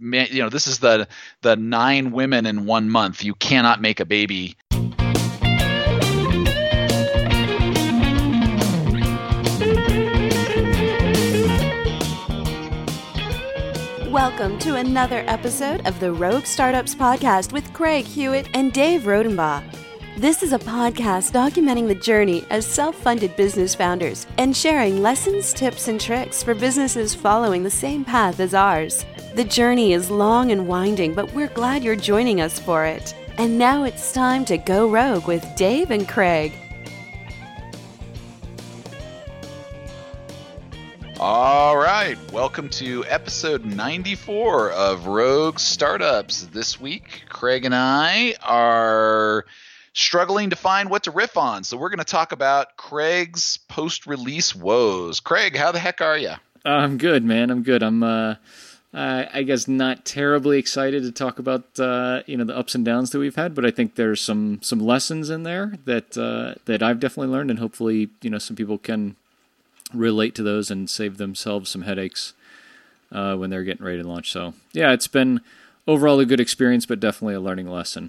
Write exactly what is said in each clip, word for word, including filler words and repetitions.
you know, this is the the nine women in one month. You cannot make a baby. Welcome to another episode of the Rogue Startups Podcast with Craig Hewitt and Dave Rodenbaugh. This is a podcast documenting the journey as self-funded business founders and sharing lessons, tips, and tricks for businesses following the same path as ours. The journey is long and winding, but we're glad you're joining us for it. And now it's time to go rogue with Dave and Craig. All right, welcome to episode ninety-four of Rogue Startups. This week, Craig and I are struggling to find what to riff on, so we're going to talk about Craig's post-release woes. Craig, how the heck are you? I'm good, man. I'm good. I'm, uh, I, I guess, not terribly excited to talk about uh, you know the ups and downs that we've had, but I think there's some some lessons in there that uh, that I've definitely learned, and hopefully, you know, some people can relate to those and save themselves some headaches uh, when they're getting ready to launch. So, yeah, it's been overall a good experience, but definitely a learning lesson.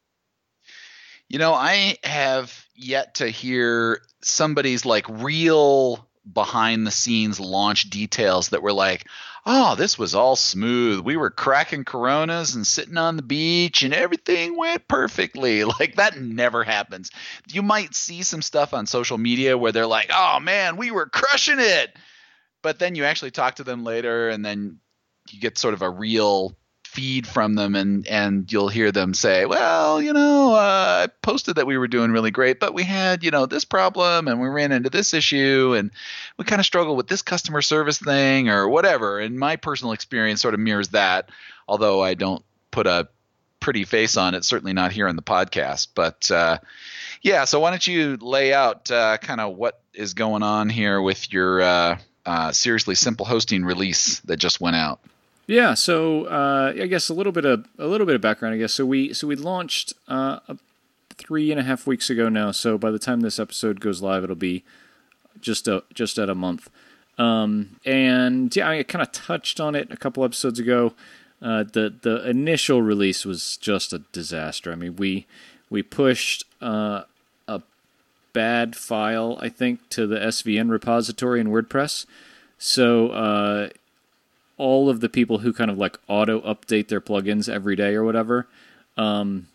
You know, I have yet to hear somebody's like real behind the scenes launch details that were like, oh, this was all smooth. We were cracking Coronas and sitting on the beach and everything went perfectly. Like that never happens. You might see some stuff on social media where they're like, oh man, we were crushing it. But then you actually talk to them later and then you get sort of a real feed from them and, and you'll hear them say, well, you know, uh, I posted that we were doing really great, but we had, you know, this problem and we ran into this issue and we kind of struggle with this customer service thing or whatever. And my personal experience sort of mirrors that, although I don't put a pretty face on it, certainly not here on the podcast. But uh, yeah, so why don't you lay out uh, kind of what is going on here with your uh, uh, Seriously Simple Hosting release that just went out? Yeah, so uh, I guess a little bit of a little bit of background. I guess so. We so we launched uh, three and a half weeks ago now. So by the time this episode goes live, it'll be just a just at a month. Um, and yeah, I kind of touched on it a couple episodes ago. Uh, the the initial release was just a disaster. I mean, we we pushed uh, a bad file, I think, to the S V N repository in WordPress. So uh, all of the people who kind of like auto update their plugins every day or whatever, um,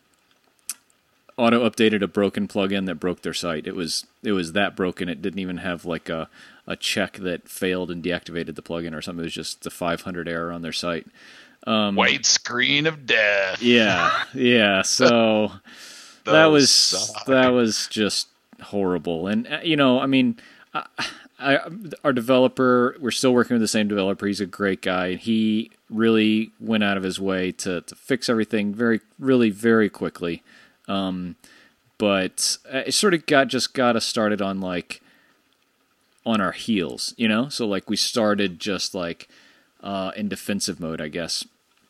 auto updated a broken plugin that broke their site. It was it was that broken. It didn't even have like a a check that failed and deactivated the plugin or something. It was just the five hundred error on their site. Um, White screen of death. Yeah, yeah. So that was suck. that was just horrible. And uh, you know, I mean. I, I, our developer, we're still working with the same developer. He's a great guy. He really went out of his way to, to fix everything very, really very quickly. Um, but it sort of got just got us started on like on our heels, you know. So like we started just like uh, in defensive mode, I guess.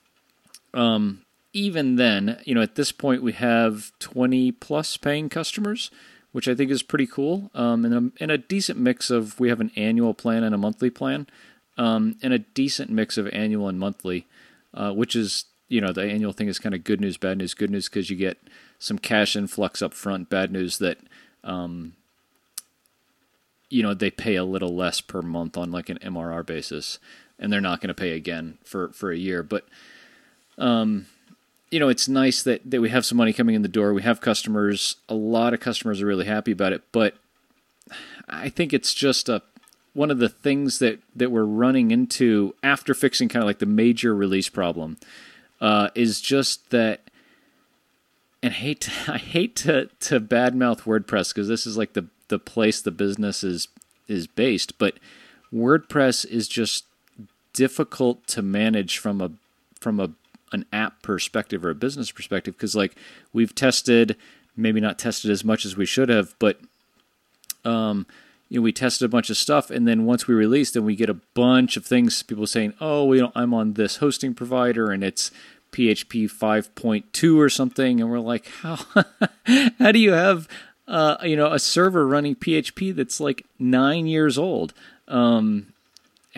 Um, even then, you know, at this point we have twenty plus paying customers, which I think is pretty cool, um, and, a, and a decent mix of, we have an annual plan and a monthly plan, um, and a decent mix of annual and monthly, uh, which is, you know, the annual thing is kind of good news, bad news. Good news because you get some cash influx up front. Bad news that, um, you know, they pay a little less per month on like an M R R basis, and they're not going to pay again for, for a year. But, um, you know, it's nice that, that we have some money coming in the door. We have customers. A lot of customers are really happy about it. But I think it's just a one of the things that, that we're running into after fixing kind of like the major release problem uh, is just that, and hate to, I hate to, to badmouth WordPress because this is like the, the place the business is is based, but WordPress is just difficult to manage from a from a an app perspective or a business perspective, because like we've tested, maybe not tested as much as we should have, but um, you know, we tested a bunch of stuff, and then once we release, then we get a bunch of things, people saying, oh, you know, I'm on this hosting provider, and it's P H P five point two or something, and we're like, how how do you have uh, you know, a server running P H P that's like nine years old? Um,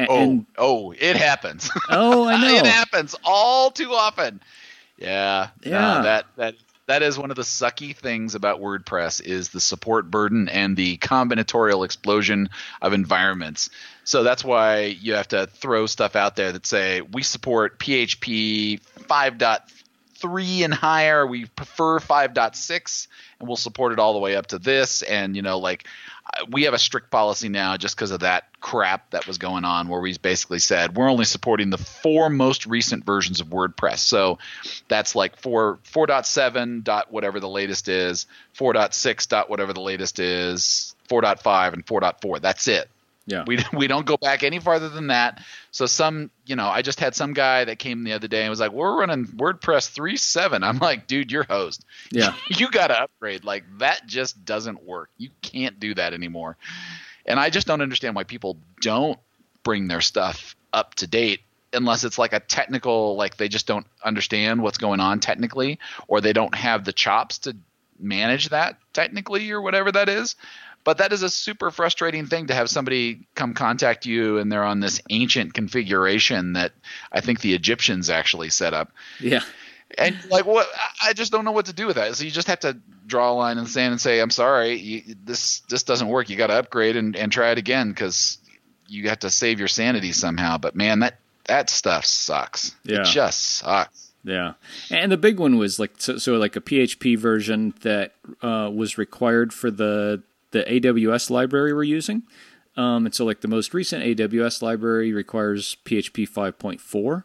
And, oh, and, oh, it happens. Oh, I know. It happens all too often. Yeah, yeah. No, that that that is one of the sucky things about WordPress is the support burden and the combinatorial explosion of environments. So that's why you have to throw stuff out there that say we support P H P five point three and higher. We prefer five point six, and we'll support it all the way up to this. And you know, like we have a strict policy now just because of that crap that was going on, where we basically said we're only supporting the four most recent versions of WordPress. So that's like four four point seven dot whatever the latest is, four point six dot whatever the latest is, four point five and four point four. That's it. Yeah. We we don't go back any farther than that. So some, you know, I just had some guy that came the other day and was like, "We're running WordPress three point seven." I'm like, "Dude, you're hosed. Yeah. You got to upgrade. Like that just doesn't work. You can't do that anymore." And I just don't understand why people don't bring their stuff up to date unless it's like a technical, like they just don't understand what's going on technically, or they don't have the chops to manage that technically or whatever that is. But that is a super frustrating thing to have somebody come contact you and they're on this ancient configuration that I think the Egyptians actually set up. Yeah. And like, what? I just don't know what to do with that. So you just have to draw a line in the sand and say, "I'm sorry, you, this this doesn't work. You got to upgrade and, and try it again because you have to save your sanity somehow." But man, that that stuff sucks. Yeah. It just sucks. Yeah, and the big one was like so, so like a P H P version that uh, was required for the the A W S library we're using. Um, and so like the most recent A W S library requires P H P five point four,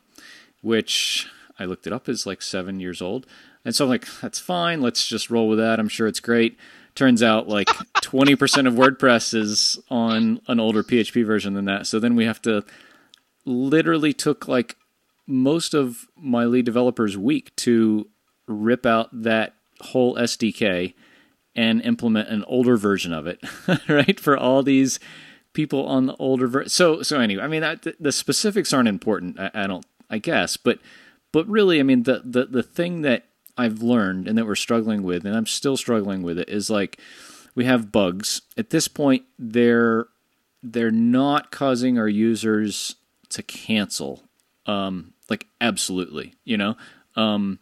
which I looked it up is like seven years old. And so I'm like, that's fine. Let's just roll with that. I'm sure it's great. Turns out like twenty percent of WordPress is on an older P H P version than that. So then we have to literally took like most of my lead developer's week to rip out that whole S D K and implement an older version of it, right? For all these people on the older version. So, so anyway, I mean, that, the specifics aren't important. I, I don't, I guess, but, but really, I mean, the, the, the thing that I've learned and that we're struggling with, and I'm still struggling with it, is like, we have bugs. At this point, they're, they're not causing our users to cancel. Um, like absolutely, you know, um,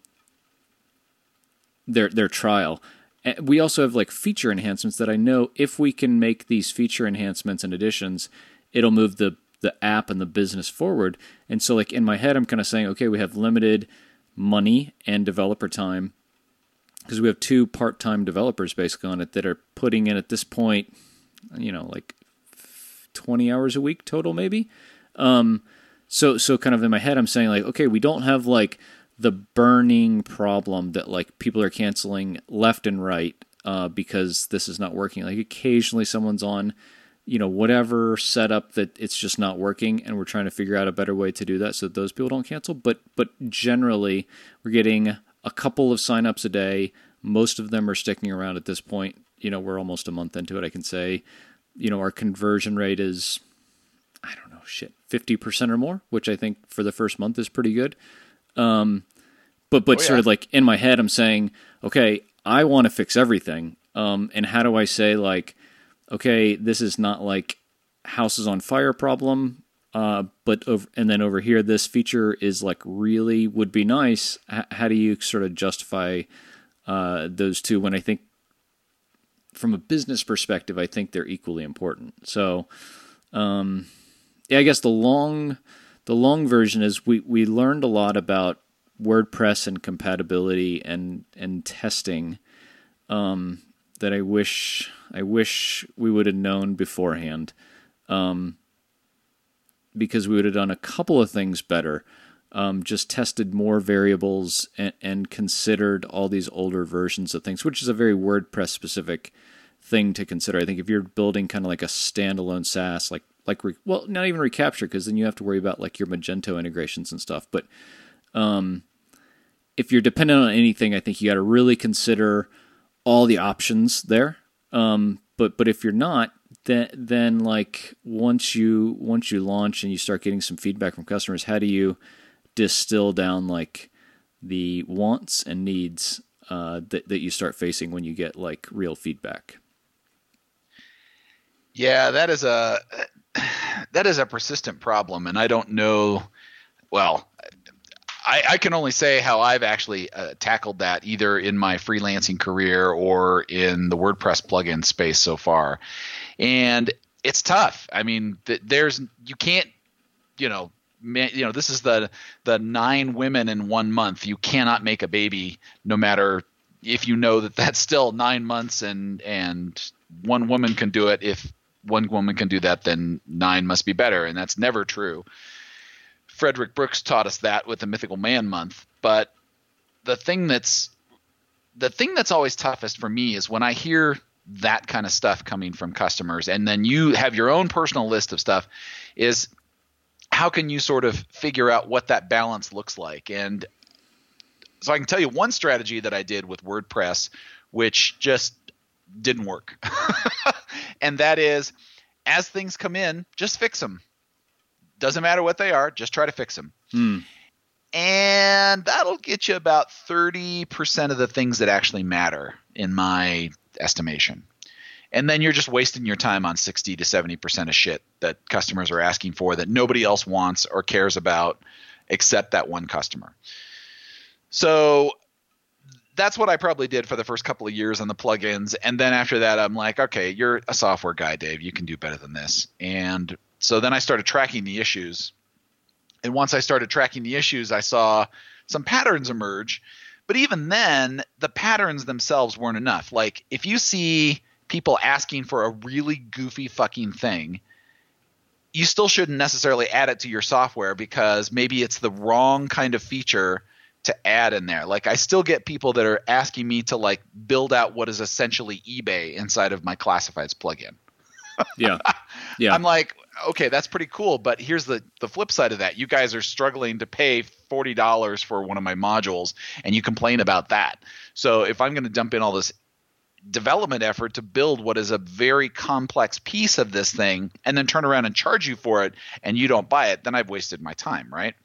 their, their trial. We also have like feature enhancements that I know if we can make these feature enhancements and additions, it'll move the, the app and the business forward. And so like in my head, I'm kind of saying, okay, we have limited money and developer time because we have two part-time developers basically on it that are putting in at this point, you know, like twenty hours a week total maybe. Um, so, so kind of in my head, I'm saying like, okay, we don't have like the burning problem that like people are canceling left and right uh, because this is not working. Like occasionally someone's on, you know, whatever setup that it's just not working, and we're trying to figure out a better way to do that so that those people don't cancel. But but generally, we're getting a couple of signups a day. Most of them are sticking around at this point. You know, we're almost a month into it. I can say, you know, our conversion rate is, I don't know, shit, fifty percent or more, which I think for the first month is pretty good. Um, but, but oh, yeah. sort of like in my head, I'm saying, okay, I want to fix everything. Um, and how do I say like, okay, this is not like houses on fire problem. Uh, but over, and then over here, this feature is like really would be nice. H- how do you sort of justify, uh, those two when I think from a business perspective, I think they're equally important. So, um, yeah, I guess the long, The long version is we, we learned a lot about WordPress and compatibility and and testing um, that I wish I wish we would have known beforehand, um, because we would have done a couple of things better. Um, just tested more variables and, and considered all these older versions of things, which is a very WordPress specific thing to consider. I think if you're building kind of like a standalone SaaS, like Like, re- well, not even recapture, because then you have to worry about like your Magento integrations and stuff. But um, if you're dependent on anything, I think you got to really consider all the options there. Um, but but if you're not, then then like once you once you launch and you start getting some feedback from customers, how do you distill down like the wants and needs uh, that that you start facing when you get like real feedback? Yeah, that is a that is a persistent problem, and I don't know. Well, I, I can only say how I've actually uh, tackled that either in my freelancing career or in the WordPress plugin space so far, and it's tough. I mean, th- there's you can't, you know. You know, this is the the nine women in one month. You cannot make a baby, no matter if you know that that's still nine months and and one woman can do it. If one woman can do that, then nine must be better, and that's never true. Frederick Brooks taught us that with the Mythical Man Month. But the thing that's the thing that's always toughest for me is when I hear that kind of stuff coming from customers, and then you have your own personal list of stuff. Is how can you sort of figure out what that balance looks like? And so I can tell you one strategy that I did with WordPress, which just didn't work. And that is, as things come in, just fix them. Doesn't matter what they are, just try to fix them. Hmm. And that'll get you about thirty percent of the things that actually matter, in my estimation. And then you're just wasting your time on sixty to seventy percent of shit that customers are asking for that nobody else wants or cares about except that one customer. So that's what I probably did for the first couple of years on the plugins. And then after that, I'm like, okay, you're a software guy, Dave. You can do better than this. And so then I started tracking the issues. And once I started tracking the issues, I saw some patterns emerge. But even then, the patterns themselves weren't enough. Like, if you see people asking for a really goofy fucking thing, you still shouldn't necessarily add it to your software because maybe it's the wrong kind of feature to add in there. Like, I still get people that are asking me to like build out what is essentially eBay inside of my classifieds plugin. Yeah. Yeah. I'm like, okay, that's pretty cool. But here's the, the flip side of that. You guys are struggling to pay forty dollars for one of my modules and you complain about that. So if I'm going to dump in all this development effort to build what is a very complex piece of this thing and then turn around and charge you for it and you don't buy it, then I've wasted my time, right?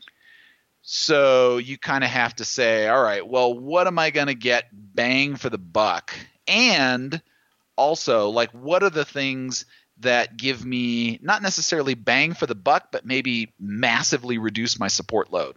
So you kind of have to say, all right, well, what am I going to get bang for the buck? And also, like, what are the things that give me not necessarily bang for the buck, but maybe massively reduce my support load?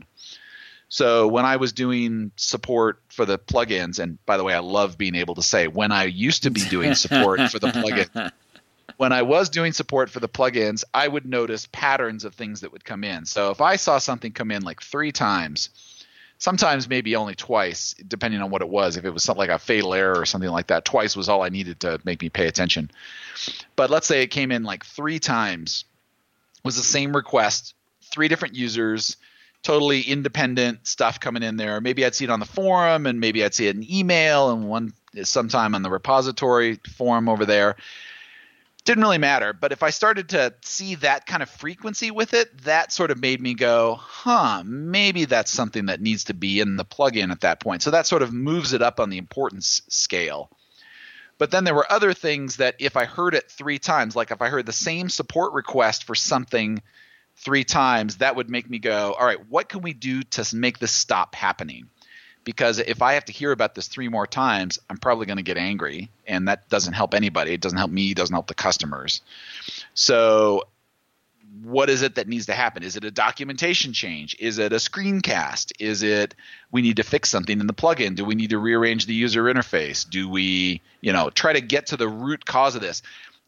So when I was doing support for the plugins, and by the way, I love being able to say when I used to be doing support for the plugin, when I was doing support for the plugins, I would notice patterns of things that would come in. So if I saw something come in like three times, sometimes maybe only twice, depending on what it was. If it was something like a fatal error or something like that, twice was all I needed to make me pay attention. But let's say it came in like three times, was the same request, three different users, totally independent stuff coming in there. Maybe I'd see it on the forum, and maybe I'd see it in email, and one sometime on the repository forum over there. Didn't really matter. But if I started to see that kind of frequency with it, that sort of made me go, huh, maybe that's something that needs to be in the plugin at that point. So that sort of moves it up on the importance scale. But then there were other things that if I heard it three times, like if I heard the same support request for something three times, that would make me go, all right, what can we do to make this stop happening? Because if I have to hear about this three more times, I'm probably going to get angry, and that doesn't help anybody. It doesn't help me. It doesn't help the customers. So what is it that needs to happen? Is it a documentation change? Is it a screencast? Is it we need to fix something in the plugin? Do we need to rearrange the user interface? Do we, you know, try to get to the root cause of this?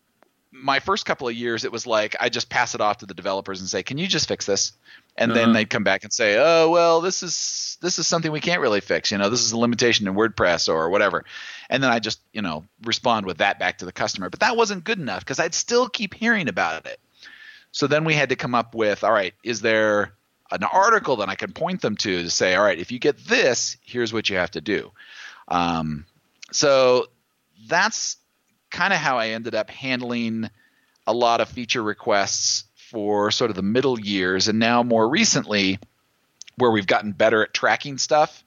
My first couple of years, it was like I just pass it off to the developers and say, can you just fix this? And uh-huh. then they'd come back and say, oh, well, this is this is something we can't really fix. You know, this is a limitation in WordPress or whatever. And then I just, you know, respond with that back to the customer. But that wasn't good enough because I'd still keep hearing about it. So then we had to come up with, all right, is there an article that I can point them to to say, all right, if you get this, here's what you have to do. Um, so that's kind of how I ended up handling a lot of feature requests for sort of the middle years. And now more recently, where we've gotten better at tracking stuff,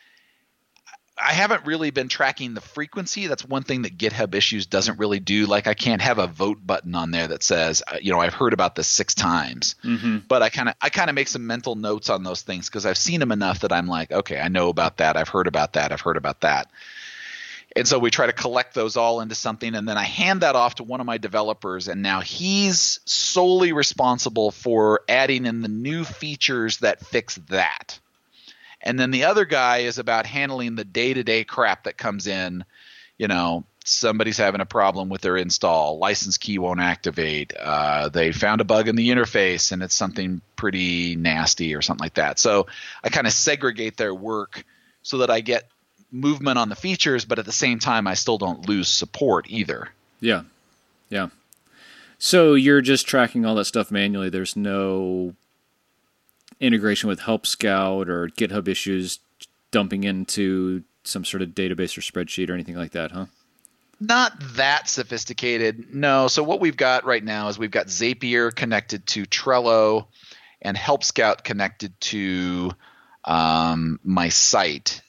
I haven't really been tracking the frequency. That's one thing that GitHub Issues doesn't really do. Like I can't have a vote button on there that says, you know, I've heard about this six times. Mm-hmm. But I kind of I kind of make some mental notes on those things because I've seen them enough that I'm like, okay, I know about that. I've heard about that. I've heard about that. And so we try to collect those all into something, and then I hand that off to one of my developers, and now he's solely responsible for adding in the new features that fix that. And then the other guy is about handling the day-to-day crap that comes in. You know, somebody's having a problem with their install, license key won't activate, uh, they found a bug in the interface and it's something pretty nasty or something like that. So I kind of segregate their work so that I get movement on the features, but at the same time I still don't lose support either. Yeah. Yeah. So you're just tracking all that stuff manually. There's no integration with Help Scout or GitHub issues dumping into some sort of database or spreadsheet or anything like that, huh? Not that sophisticated. No. So what we've got right now is we've got Zapier connected to Trello and Help Scout connected to um, my site.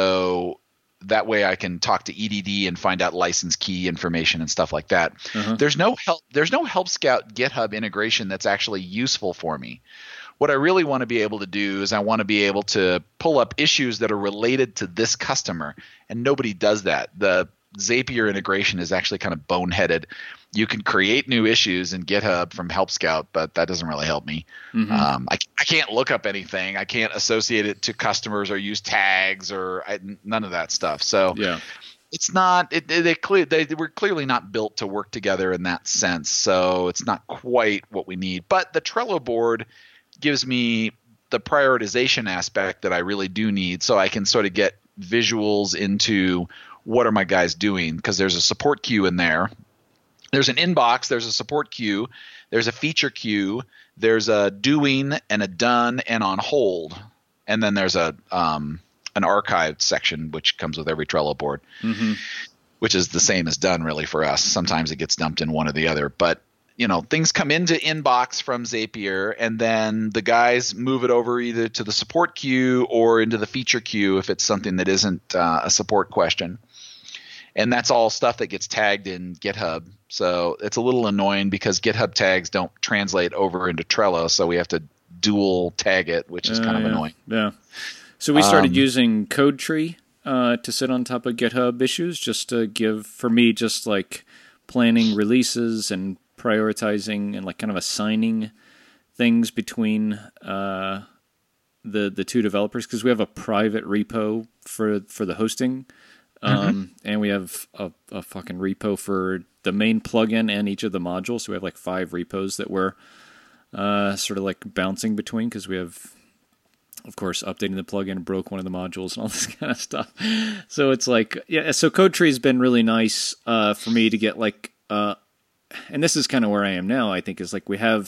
So that way I can talk to E D D and find out license key information and stuff like that. Uh-huh. There's no help, there's no Help Scout GitHub integration that's actually useful for me. What I really want to be able to do is I want to be able to pull up issues that are related to this customer, and nobody does that. The Zapier integration is actually kind of boneheaded. You can create new issues in GitHub from Help Scout, but that doesn't really help me. Mm-hmm. Um, I, I can't look up anything. I can't associate it to customers or use tags or I, none of that stuff. So yeah. It's not it, they clear they were clearly not built to work together in that sense. So it's not quite what we need. But the Trello board gives me the prioritization aspect that I really do need, so I can sort of get visuals into what are my guys doing, because there's a support queue in there. There's an inbox, there's a support queue, there's a feature queue, there's a doing and a done and on hold, and then there's a um, an archived section which comes with every Trello board, mm-hmm. which is the same as done really for us. Sometimes it gets dumped in one or the other, but you know, things come into inbox from Zapier, and then the guys move it over either to the support queue or into the feature queue if it's something that isn't uh, a support question. And that's all stuff that gets tagged in GitHub. So it's a little annoying because GitHub tags don't translate over into Trello, so we have to dual tag it, which is uh, kind of yeah. annoying. Yeah. So we started um, using CodeTree uh, to sit on top of GitHub issues, just to give, for me, just like planning releases and prioritizing and like kind of assigning things between uh, the the two developers, because we have a private repo for for the hosting, um, mm-hmm. and we have a, a fucking repo for the main plugin and each of the modules. So we have like five repos that we're uh, sort of like bouncing between, because we have, of course, updating the plugin broke one of the modules and all this kind of stuff. So it's like, yeah. So CodeTree has been really nice uh, for me to get like. Uh, And this is kind of where I am now, I think, is like we have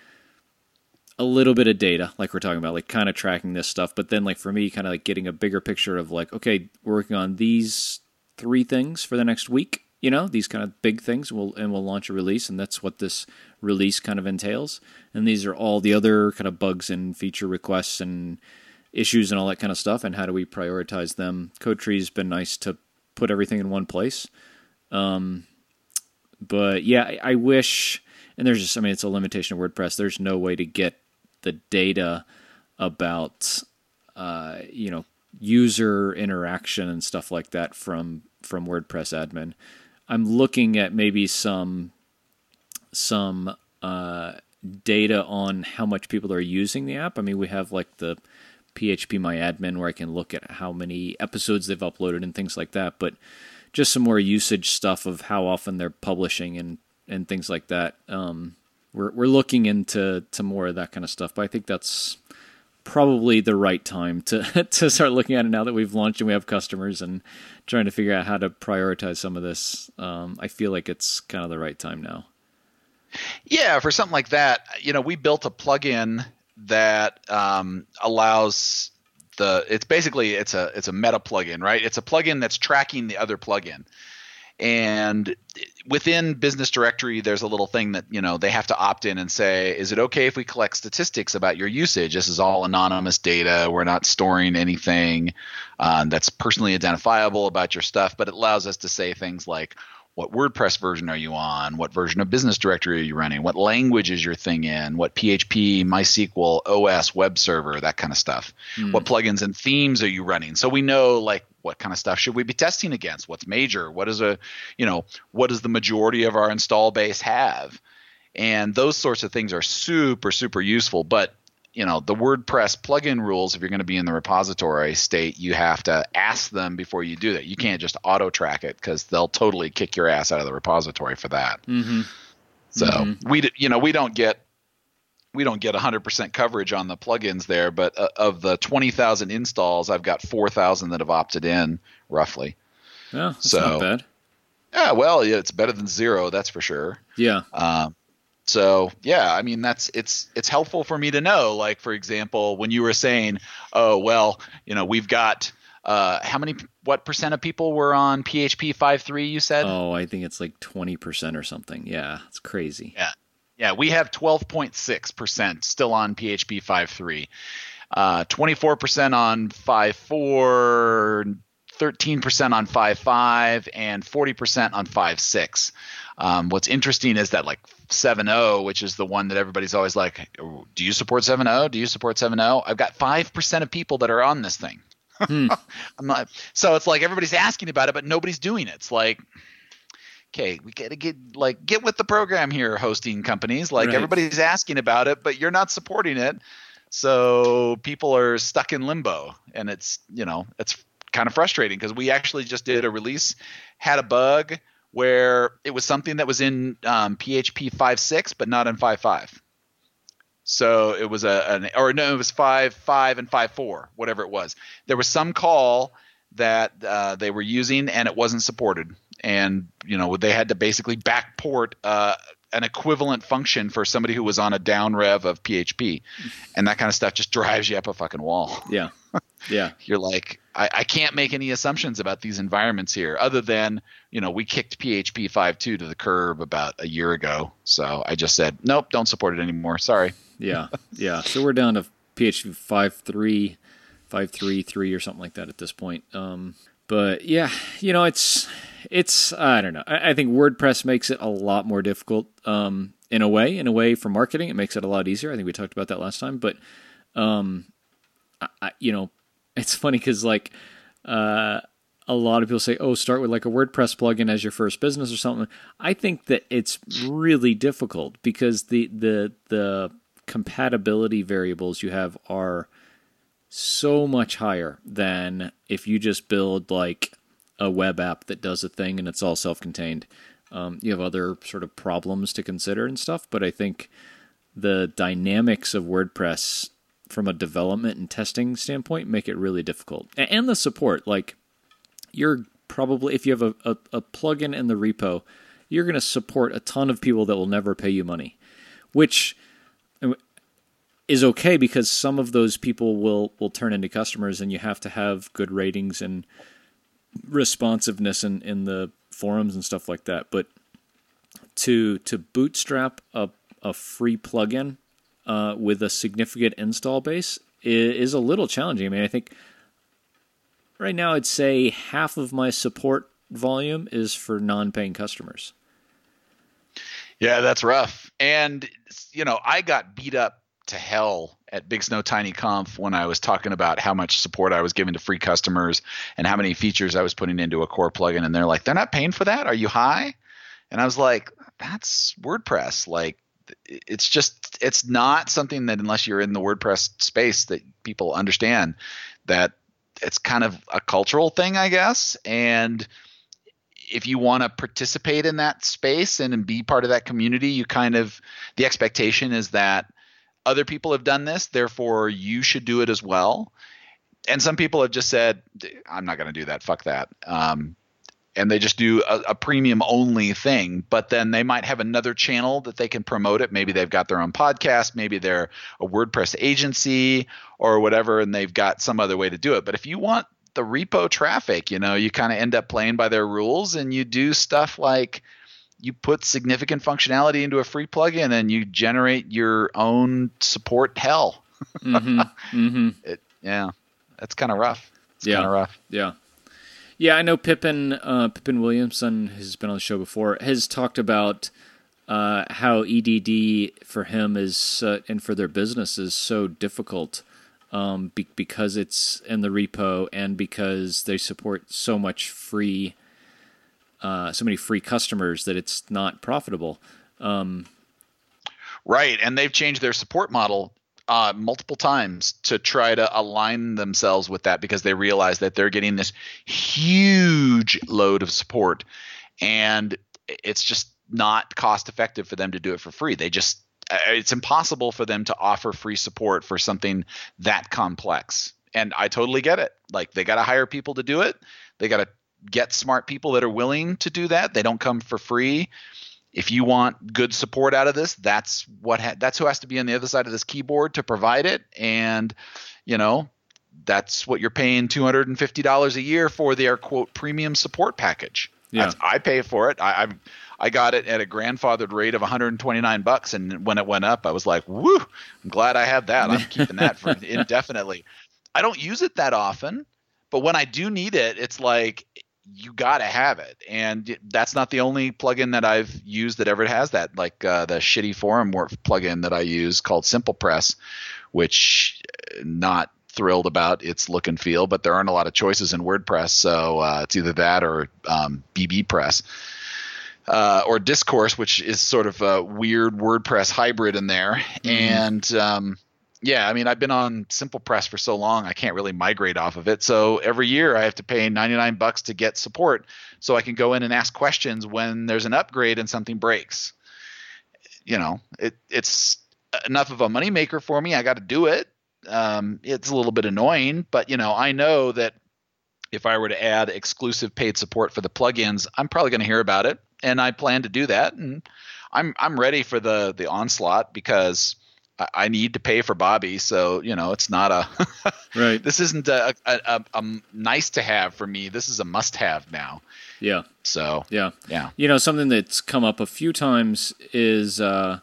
a little bit of data, like we're talking about, like kind of tracking this stuff. But then like for me, kind of like getting a bigger picture of like, okay, we're working on these three things for the next week, you know, these kind of big things, we'll, and we'll launch a release. And that's what this release kind of entails. And these are all the other kind of bugs and feature requests and issues and all that kind of stuff. And how do we prioritize them? CodeTree's been nice to put everything in one place. Um, But yeah, I, I wish, and there's just, I mean, it's a limitation of WordPress. There's no way to get the data about, uh, you know, user interaction and stuff like that from, from WordPress admin. I'm looking at maybe some, some, uh, data on how much people are using the app. I mean, we have like the P H P My Admin where I can look at how many episodes they've uploaded and things like that. But just some more usage stuff of how often they're publishing and, and things like that. Um, we're we're looking into to more of that kind of stuff, but I think that's probably the right time to to start looking at it now that we've launched and we have customers and trying to figure out how to prioritize some of this. Um, I feel like it's kind of the right time now. Yeah, for something like that, you know, we built a plugin that um, allows the. It's basically it's a it's a meta plugin, right? It's a plugin that's tracking the other plugin, and within Business Directory, there's a little thing that, you know, they have to opt in and say, is it okay if we collect statistics about your usage? This is all anonymous data. We're not storing anything uh, that's personally identifiable about your stuff, but it allows us to say things like, what WordPress version are you on? What version of Business Directory are you running? What language is your thing in? What P H P, MySQL, O S, web server, that kind of stuff. Mm. What plugins and themes are you running? So we know like what kind of stuff should we be testing against? What's major? What is a, you know, what does the majority of our install base have? And those sorts of things are super, super useful. But you know, the WordPress plugin rules, if you're going to be in the repository state, you have to ask them before you do that. You can't just auto track it because they'll totally kick your ass out of the repository for that. Mm-hmm. So mm-hmm. we, you know, we don't get, we don't get one hundred percent coverage on the plugins there, but uh, of the twenty thousand installs, I've got four thousand that have opted in roughly. Yeah, that's so, not bad. Yeah, well, yeah, it's better than zero, that's for sure. Yeah. Um, So yeah, I mean that's it's it's helpful for me to know. Like for example, when you were saying, oh well, you know we've got uh, how many what percent of people were on P H P five point three? You said. Oh, I think it's like twenty percent or something. Yeah, it's crazy. Yeah, yeah, we have twelve point six percent still on P H P five point three, uh, twenty-four percent on five point four, thirteen percent on five point five, and forty percent on five point six. Um, what's interesting is that like seven point oh, which is the one that everybody's always like, do you support seven point oh? Do you support seven point oh? I've got five percent of people that are on this thing. Hmm. I'm not, so it's like everybody's asking about it, but nobody's doing it. It's like, okay, we got to get like get with the program here, hosting companies. Like right. Everybody's asking about it, but you're not supporting it. So people are stuck in limbo, and it's you know it's kind of frustrating because we actually just did a release, had a bug where it was something that was in um, P H P five point six but not in five point five. So it was a an or no, it was five point five and five point four, whatever it was. There was some call that uh, they were using and it wasn't supported, and you know they had to basically backport uh, an equivalent function for somebody who was on a down rev of P H P, and that kind of stuff just drives you up a fucking wall. Yeah, yeah. You're like, I, I can't make any assumptions about these environments here, other than you know we kicked P H P five point two to the curb about a year ago. So I just said, nope, don't support it anymore. Sorry. Yeah, yeah. So we're down to P H P five point three, five point three three or something like that at this point. Um, but yeah, you know, it's it's I don't know. I, I think WordPress makes it a lot more difficult. Um, in a way, in a way for marketing, it makes it a lot easier. I think we talked about that last time. But um, I, I, you know, it's funny because like uh, a lot of people say, "Oh, start with like a WordPress plugin as your first business or something." I think that it's really difficult because the the the compatibility variables you have are so much higher than if you just build like a web app that does a thing and it's all self-contained. Um, you have other sort of problems to consider and stuff, but I think the dynamics of WordPress from a development and testing standpoint make it really difficult. And the support, like you're probably, if you have a, a, a plugin in the repo, you're going to support a ton of people that will never pay you money, which is okay because some of those people will, will turn into customers, and you have to have good ratings and responsiveness in, in the forums and stuff like that. But to to bootstrap a, a free plugin uh, with a significant install base is, is a little challenging. I mean, I think right now I'd say half of my support volume is for non-paying customers. Yeah, that's rough. And, you know, I got beat up to hell at Big Snow Tiny Conf when I was talking about how much support I was giving to free customers and how many features I was putting into a core plugin. And they're like, they're not paying for that? Are you high? And I was like, that's WordPress. Like, it's just, it's not something that unless you're in the WordPress space that people understand, that it's kind of a cultural thing, I guess. And if you want to participate in that space and be part of that community, you kind of, the expectation is that other people have done this, therefore you should do it as well. And some people have just said, I'm not going to do that. Fuck that. Um, and they just do a, a premium only thing, but then they might have another channel that they can promote it. Maybe they've got their own podcast, maybe they're a WordPress agency or whatever, and they've got some other way to do it. But if you want the repo traffic, you know, you kind of end up playing by their rules, and you do stuff like you put significant functionality into a free plugin and you generate your own support hell. mm-hmm. Mm-hmm. It, yeah, that's kind of rough. It's yeah. kind of rough. Yeah. Yeah, I know Pippin uh, Pippin Williamson, who's been on the show before, has talked about uh, how E D D for him is uh, and for their business is so difficult um, be- because it's in the repo and because they support so much free, uh, so many free customers that it's not profitable. Um, right, and they've changed their support model uh, multiple times to try to align themselves with that because they realize that they're getting this huge load of support, and it's just not cost effective for them to do it for free. They just it's impossible for them to offer free support for something that complex. And I totally get it. Like, they got to hire people to do it. They got to get smart people that are willing to do that. They don't come for free. If you want good support out of this, that's what ha- that's who has to be on the other side of this keyboard to provide it. And, you know, that's what you're paying two hundred fifty dollars a year for their quote premium support package. Yeah. That's, I pay for it. I, I I got it at a grandfathered rate of one hundred twenty-nine bucks, and when it went up, I was like, "Woo! I'm glad I have that. I'm keeping that for indefinitely." I don't use it that often, but when I do need it, it's like you got to have it. And that's not the only plugin that I've used that ever has that. Like uh, the shitty forum work plugin that I use called Simple Press, which not thrilled about its look and feel, but there aren't a lot of choices in WordPress, so uh, it's either that or um, B B Press. Uh, or Discourse, which is sort of a weird WordPress hybrid in there. Mm. And um, yeah, I mean, I've been on Simple Press for so long, I can't really migrate off of it. So every year I have to pay ninety-nine bucks to get support so I can go in and ask questions when there's an upgrade and something breaks. You know, it, it's enough of a moneymaker for me. I got to do it. Um, it's a little bit annoying, but, you know, I know that if I were to add exclusive paid support for the plugins, I'm probably going to hear about it. And I plan to do that, and I'm I'm ready for the the onslaught because I, I need to pay for Bobby. So, you know, it's not a right. This isn't a, a, a, a nice to have for me. This is a must have now. Yeah. So yeah, yeah. You know, something that's come up a few times is uh,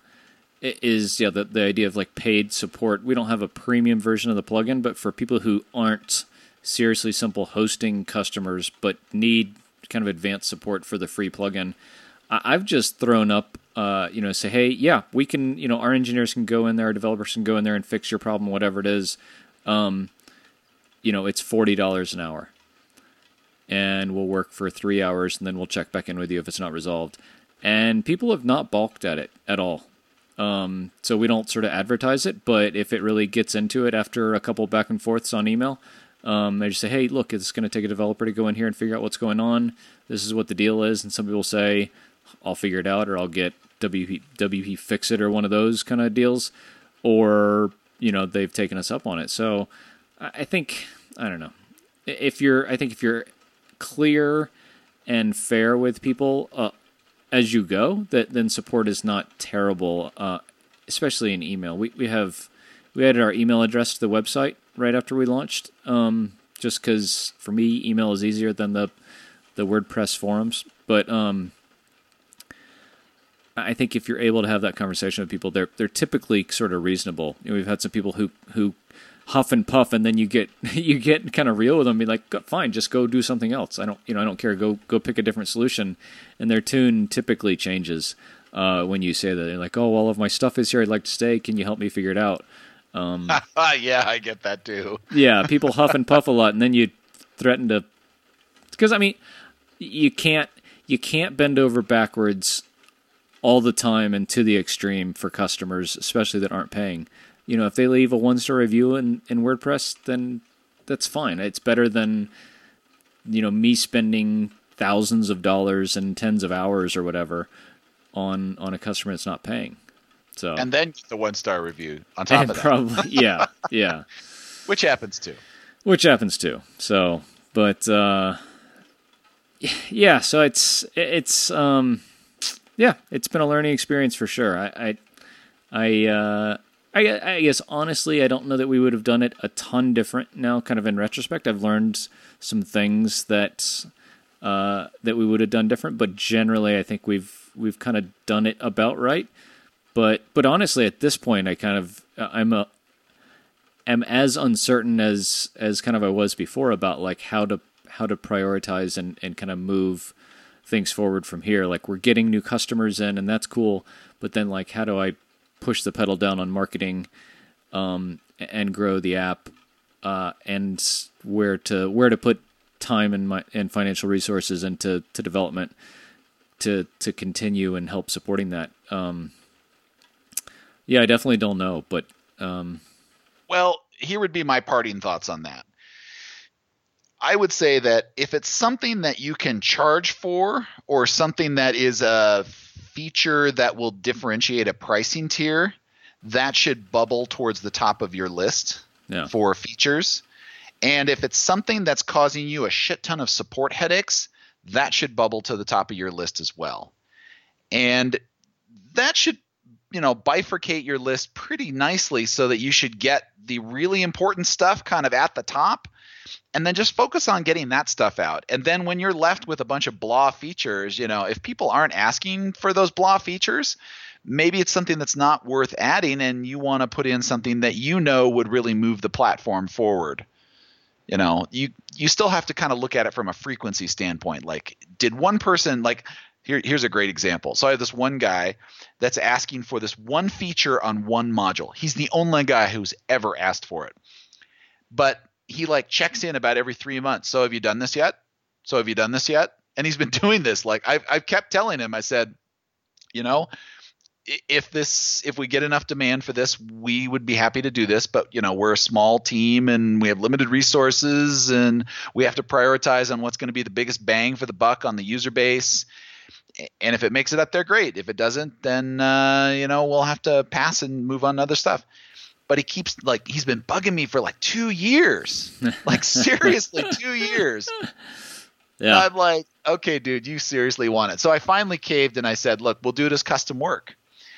is yeah the the idea of like paid support. We don't have a premium version of the plugin, but for people who aren't seriously simple hosting customers but need kind of advanced support for the free plugin, I've just thrown up, uh, you know, say, hey, yeah, we can, you know, our engineers can go in there, our developers can go in there and fix your problem, whatever it is. Um, you know, it's forty dollars an hour. And we'll work for three hours, and then we'll check back in with you if it's not resolved. And people have not balked at it at all. Um, so we don't sort of advertise it, but if it really gets into it after a couple back and forths on email, Um, they just say, hey, look, it's going to take a developer to go in here and figure out what's going on. This is what the deal is. And some people say, I'll figure it out, or I'll get W P, W P Fix It, or one of those kind of deals. Or, you know, they've taken us up on it. So I think, I don't know. If you're, I think if you're clear and fair with people uh, as you go, that then support is not terrible, uh, especially in email. We, we have, we added our email address to the website right after we launched, um, just because for me, email is easier than the the WordPress forums. But um, I think if you're able to have that conversation with people, they're they're typically sort of reasonable. You know, we've had some people who, who huff and puff, and then you get you get kind of real with them, be like, fine, just go do something else. I don't you know I don't care. Go go pick a different solution, and their tune typically changes uh, when you say that. They're like, oh, all of my stuff is here. I'd like to stay. Can you help me figure it out? Um, yeah, I get that too. Yeah, people huff and puff a lot, and then you threaten to, because I mean, you can't you can't bend over backwards all the time and to the extreme for customers, especially that aren't paying. You know, if they leave a one star review in, in WordPress, then that's fine. It's better than, you know, me spending thousands of dollars and tens of hours or whatever on on a customer that's not paying. So and then the one star review on top and of that. Probably, yeah, yeah. Which happens too. Which happens too. So, but uh, yeah. So it's it's um, yeah. It's been a learning experience for sure. I I I, uh, I I guess honestly, I don't know that we would have done it a ton different now. Kind of in retrospect, I've learned some things that uh, that we would have done different. But generally, I think we've we've kind of done it about right. But but honestly, at this point, I kind of I'm a am as uncertain as as kind of I was before about like how to how to prioritize and, and kind of move things forward from here. Like, we're getting new customers in, and that's cool. But then, like, how do I push the pedal down on marketing um, and grow the app, uh, and where to where to put time and my and financial resources into to development to to continue and help supporting that. Um, yeah, I definitely don't know, but um, well, here would be my parting thoughts on that. I would say that if it's something that you can charge for, or something that is a feature that will differentiate a pricing tier, that should bubble towards the top of your list yeah. for features. And if it's something that's causing you a shit ton of support headaches, that should bubble to the top of your list as well. And that should, you know, bifurcate your list pretty nicely so that you should get the really important stuff kind of at the top, and then just focus on getting that stuff out. And then when you're left with a bunch of blah features, you know, if people aren't asking for those blah features, maybe it's something that's not worth adding, and you want to put in something that you know would really move the platform forward. You know, you you still have to kind of look at it from a frequency standpoint. Like, did one person, like, here, here's a great example. So I have this one guy that's asking for this one feature on one module. He's the only guy who's ever asked for it. But he like checks in about every three months. So have you done this yet? So have you done this yet? And he's been doing this. Like, I've, I've kept telling him, I said, you know, if this, if we get enough demand for this, we would be happy to do this. But, you know, we're a small team and we have limited resources, and we have to prioritize on what's going to be the biggest bang for the buck on the user base. And if it makes it up there, great. If it doesn't, then, uh, you know, we'll have to pass and move on to other stuff. But he keeps, like, he's been bugging me for like two years, like seriously two years. Yeah. I'm like, okay, dude, you seriously want it. So I finally caved and I said, look, we'll do it as custom work.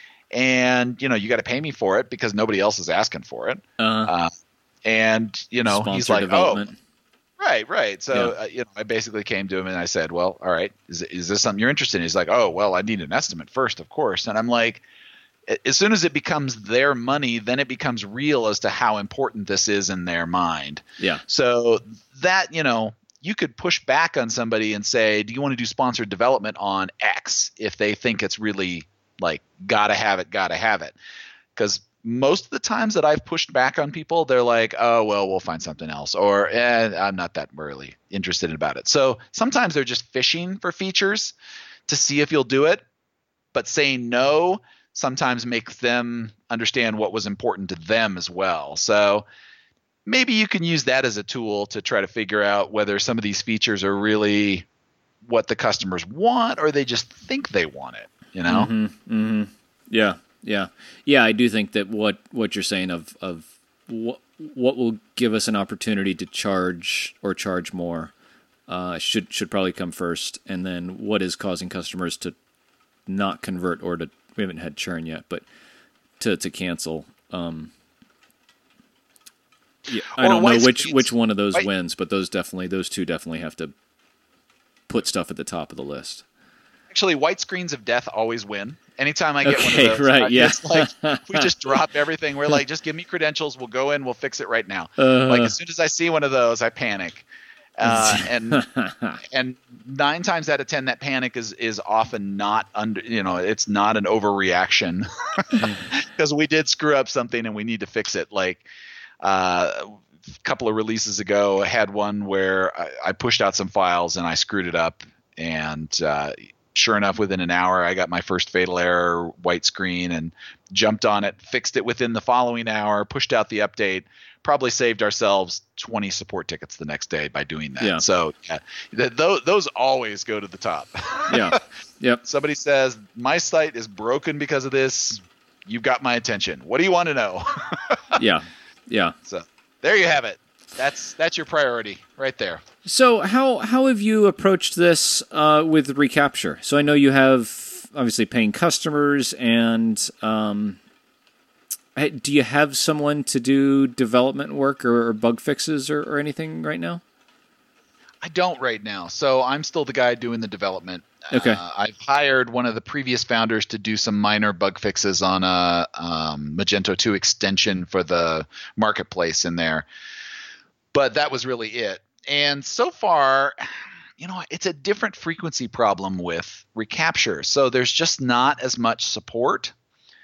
And, you know, you got to pay me for it because nobody else is asking for it. Uh-huh. Uh, and, you know, Sponsor he's like, oh, right, right. So, yeah. uh, you know, I basically came to him and I said, well, all right, is, is this something you're interested in? He's like, oh, well, I need an estimate first, of course. And I'm like, as soon as it becomes their money, then it becomes real as to how important this is in their mind. Yeah. So that, you know, you could push back on somebody and say, do you want to do sponsored development on X if they think it's really like, gotta have it, gotta have it. Because most of the times that I've pushed back on people, they're like, oh, well, we'll find something else. Or eh, I'm not that really interested about it. So sometimes they're just fishing for features to see if you'll do it. But saying no sometimes makes them understand what was important to them as well. So maybe you can use that as a tool to try to figure out whether some of these features are really what the customers want, or they just think they want it, you know? Mm-hmm, mm-hmm. Yeah, yeah. Yeah, I do think that what, what you're saying of, of what, what will give us an opportunity to charge or charge more uh, should should probably come first, and then what is causing customers to not convert or to, we haven't had churn yet, but to, to cancel. Um, yeah, I don't know which, which one of those white, wins, but those definitely, those two definitely have to put stuff at the top of the list. Actually, white screens of death always win. Anytime I get okay, one of those, right, I, yeah. it's like we just drop everything. We're like, just give me credentials. We'll go in. We'll fix it right now. Uh, like as soon as I see one of those, I panic. Uh, and and nine times out of ten, that panic is is often not under. You know, it's not an overreaction because we did screw up something and we need to fix it. Like uh, a couple of releases ago, I had one where I, I pushed out some files and I screwed it up, and uh, sure enough, within an hour, I got my first fatal error white screen and jumped on it, fixed it within the following hour, pushed out the update. Probably saved ourselves twenty support tickets the next day by doing that. Yeah. So yeah, th- those, those always go to the top. Yeah. Yep. Somebody says, my site is broken because of this. You've got my attention. What do you want to know? Yeah. Yeah. So there you have it. That's that's your priority right there. So how how have you approached this uh, with Recapture? So I know you have obviously paying customers, and um, do you have someone to do development work or, or bug fixes or, or anything right now? I don't right now. So I'm still the guy doing the development. Okay. Uh, I've hired one of the previous founders to do some minor bug fixes on a um, Magento two extension for the marketplace in there. But that was really it. and so far, you know, it's a different frequency problem with recapture. So there's just not as much support.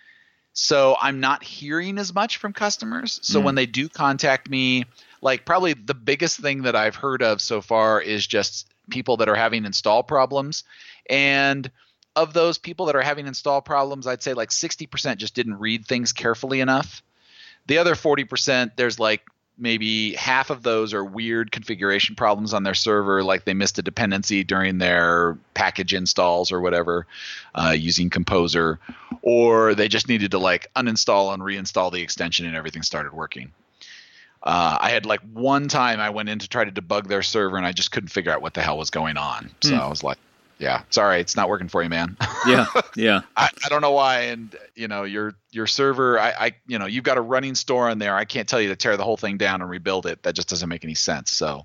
So I'm not hearing as much from customers. So mm. when they do contact me, like probably the biggest thing that I've heard of so far is just people that are having install problems. And of those people that are having install problems, I'd say like sixty percent just didn't read things carefully enough. The other forty percent, there's like maybe half of those are weird configuration problems on their server, like they missed a dependency during their package installs or whatever uh, using Composer, or they just needed to like uninstall and reinstall the extension and everything started working. Uh, I had like one time I went in to try to debug their server and I just couldn't figure out what the hell was going on. So mm. I was like, yeah, sorry, it's not working for you, man. Yeah, yeah. I, I don't know why. And, you know, your your server, I, I, you know, you've got a running store in there. I can't tell you to tear the whole thing down and rebuild it. That just doesn't make any sense. So,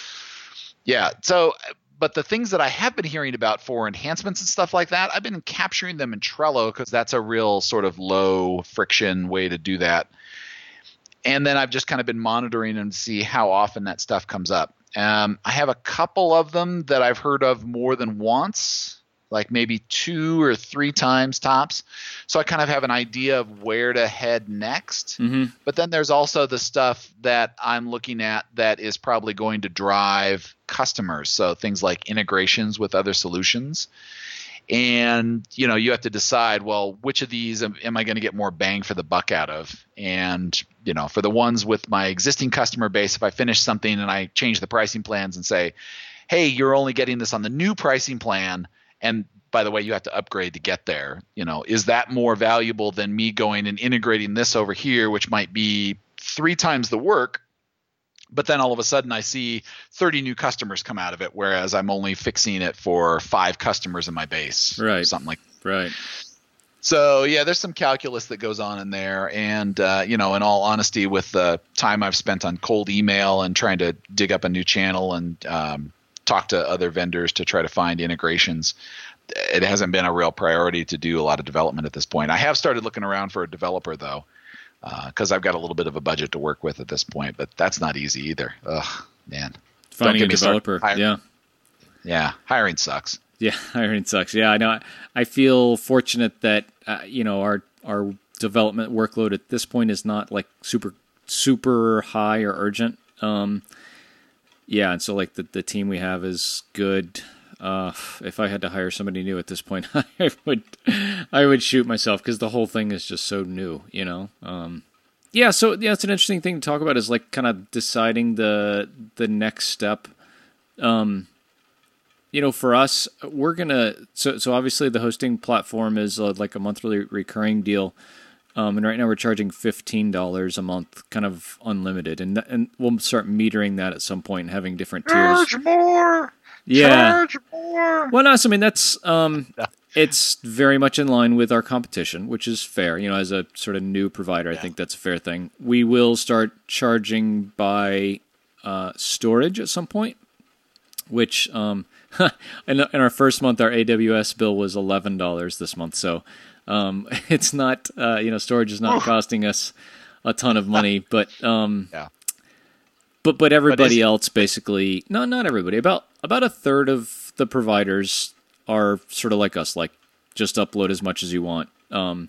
yeah. So, but the things that I have been hearing about for enhancements and stuff like that, I've been capturing them in Trello because that's a real sort of low friction way to do that. And then I've just kind of been monitoring and see how often that stuff comes up. Um, I have a couple of them that I've heard of more than once, like maybe two or three times tops. So I kind of have an idea of where to head next. Mm-hmm. But then there's also the stuff that I'm looking at that is probably going to drive customers. So things like integrations with other solutions. And, you know, you have to decide, well, which of these am, am I going to get more bang for the buck out of? And, you know, for the ones with my existing customer base, if I finish something and I change the pricing plans and say, hey, you're only getting this on the new pricing plan, and by the way, you have to upgrade to get there, you know, is that more valuable than me going and integrating this over here, which might be three times the work? But then all of a sudden I see thirty new customers come out of it, whereas I'm only fixing it for five customers in my base. Right. Something like that. Right. So, yeah, there's some calculus that goes on in there. And, uh, you know, in all honesty, with the time I've spent on cold email and trying to dig up a new channel and um, talk to other vendors to try to find integrations, it hasn't been a real priority to do a lot of development at this point. I have started looking around for a developer, though. Because uh, I've got a little bit of a budget to work with at this point, but that's not easy either. Ugh, man. Finding a developer, yeah. Yeah, hiring sucks. Yeah, hiring sucks. Yeah, I know. I feel fortunate that, uh, you know, our our development workload at this point is not, like, super super high or urgent. Um, yeah, and so, like, the, the team we have is good. Uh, if I had to hire somebody new at this point, I would, I would shoot myself because the whole thing is just so new, you know? Um, yeah. So yeah, it's an interesting thing to talk about is like kind of deciding the, the next step. Um, you know, for us, we're going to, so, so obviously the hosting platform is uh, like a monthly recurring deal. Um, and right now we're charging fifteen dollars a month, kind of unlimited. And, and we'll start metering that at some point and having different tiers. Charge more! Yeah. Charge more. Well, no, so, I mean, that's, um, it's very much in line with our competition, which is fair. You know, as a sort of new provider, yeah. I think that's a fair thing. We will start charging by uh, storage at some point, which, um, in, in our first month, our A W S bill was eleven dollars this month. So um, it's not, uh, you know, storage is not costing us a ton of money, but, um, yeah. But but everybody but else basically no not everybody about about a third of the providers are sort of like us, like just upload as much as you want. Um,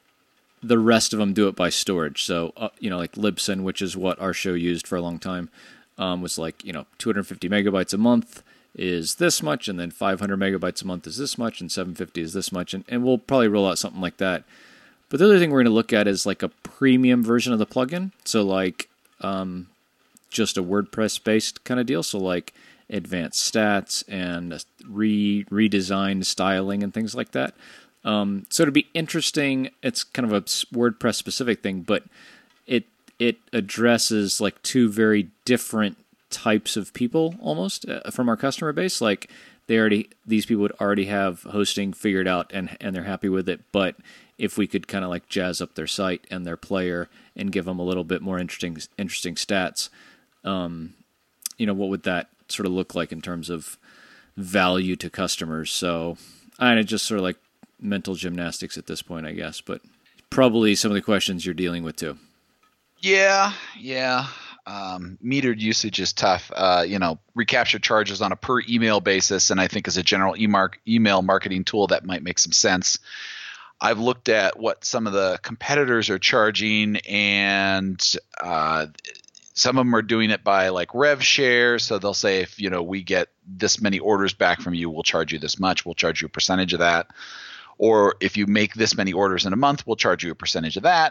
the rest of them do it by storage. So uh, you know, like Libsyn, which is what our show used for a long time, um, was like you know two hundred fifty megabytes a month is this much, and then five hundred megabytes a month is this much, and seven hundred fifty is this much, and, and we'll probably roll out something like that. But the other thing we're going to look at is like a premium version of the plugin. So like. Um, just a WordPress-based kind of deal, so like advanced stats and re redesigned styling and things like that. Um, so it'd be interesting. It's kind of a WordPress-specific thing, but it it addresses like two very different types of people almost uh, from our customer base. Like they already these people would already have hosting figured out and and they're happy with it, but if we could kind of like jazz up their site and their player and give them a little bit more interesting interesting stats. Um, you know, what would that sort of look like in terms of value to customers? So, and it's just sort of like mental gymnastics at this point, I guess, but probably some of the questions you're dealing with too. Yeah, yeah. um, metered usage is tough. Uh, you know, recapture charges on a per email basis, and I think as a general e-mark, email marketing tool that might make some sense. I've looked at what some of the competitors are charging, and uh, some of them are doing it by like rev share. So they'll say, if you know we get this many orders back from you, we'll charge you this much. We'll charge you a percentage of that. Or if you make this many orders in a month, we'll charge you a percentage of that.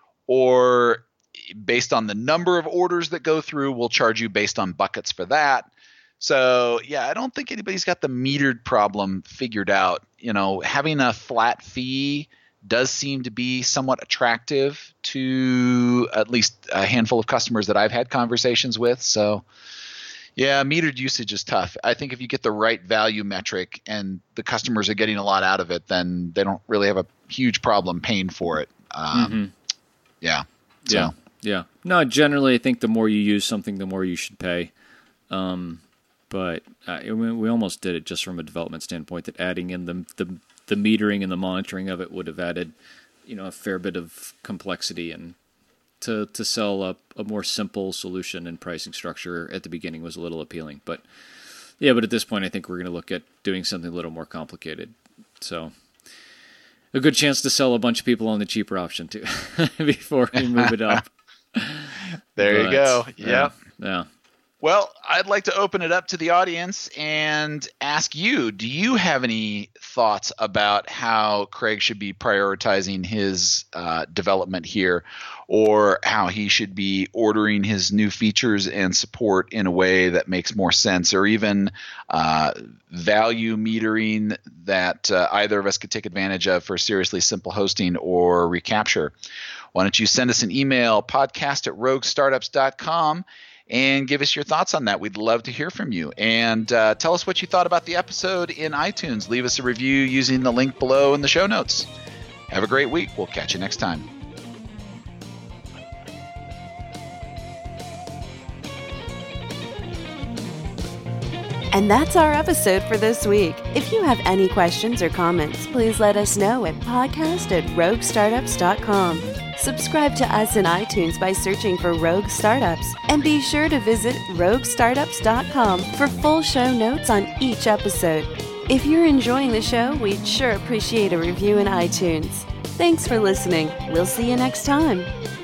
Or based on the number of orders that go through, we'll charge you based on buckets for that. So yeah, I don't think anybody's got the metered problem figured out. You know, having a flat fee does seem to be somewhat attractive to at least a handful of customers that I've had conversations with. So yeah, metered usage is tough. I think if you get the right value metric and the customers are getting a lot out of it, then they don't really have a huge problem paying for it. Um, mm-hmm. Yeah. So. Yeah. Yeah. No, generally, I think the more you use something, the more you should pay. Um, but uh, we, we almost did it just from a development standpoint, that adding in the, the the metering and the monitoring of it would have added, you know, a fair bit of complexity, and to to sell a, a more simple solution and pricing structure at the beginning was a little appealing. But yeah, but at this point, I think we're going to look at doing something a little more complicated. So a good chance to sell a bunch of people on the cheaper option too before we move it up. There but, you go. Yeah. Yep. Yeah. Well, I'd like to open it up to the audience and ask you, do you have any thoughts about how Craig should be prioritizing his uh, development here, or how he should be ordering his new features and support in a way that makes more sense, or even uh, value metering that uh, either of us could take advantage of for seriously simple hosting or recapture? Why don't you send us an email, podcast at rogue startups dot com, and give us your thoughts on that. We'd love to hear from you. And uh, tell us what you thought about the episode in iTunes. Leave us a review using the link below in the show notes. Have a great week. We'll catch you next time. And that's our episode for this week. If you have any questions or comments, please let us know at podcast at rogue startups dot com. Subscribe to us in iTunes by searching for Rogue Startups, and be sure to visit rogue startups dot com for full show notes on each episode. If you're enjoying the show, we'd sure appreciate a review in iTunes. Thanks for listening. We'll see you next time.